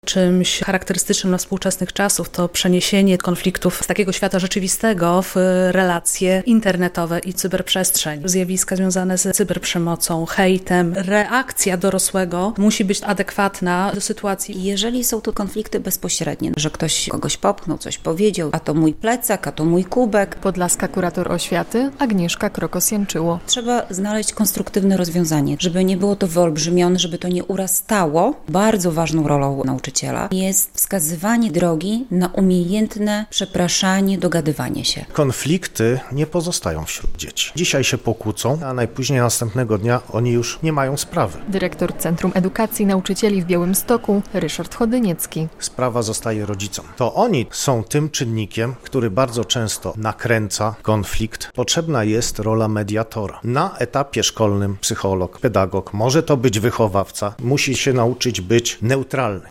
Czymś charakterystycznym dla współczesnych czasów to przeniesienie konfliktów z takiego świata rzeczywistego w relacje internetowe i cyberprzestrzeń. Zjawiska związane z cyberprzemocą, hejtem. Reakcja dorosłego musi być adekwatna do sytuacji. Jeżeli są to konflikty bezpośrednie, że ktoś kogoś popchnął, coś powiedział, a to mój plecak, a to mój kubek. Podlaska kurator oświaty Agnieszka Krokos-Janczyło. Trzeba znaleźć konstruktywne rozwiązanie, żeby nie było to wyolbrzymione, żeby to nie urastało. Bardzo ważną rolą nauczyciela jest wskazywanie drogi na umiejętne przepraszanie, dogadywanie się. Konflikty nie pozostają wśród dzieci. Dzisiaj się pokłócą, a najpóźniej następnego dnia oni już nie mają sprawy. Dyrektor Centrum Edukacji Nauczycieli w Białymstoku Ryszard Chodyniecki. Sprawa zostaje rodzicom. To oni są tym czynnikiem, który bardzo często nakręca konflikt. Potrzebna jest rola mediatora. Na etapie szkolnym psycholog, pedagog, może to być wychowawca, musi się nauczyć być neutralny.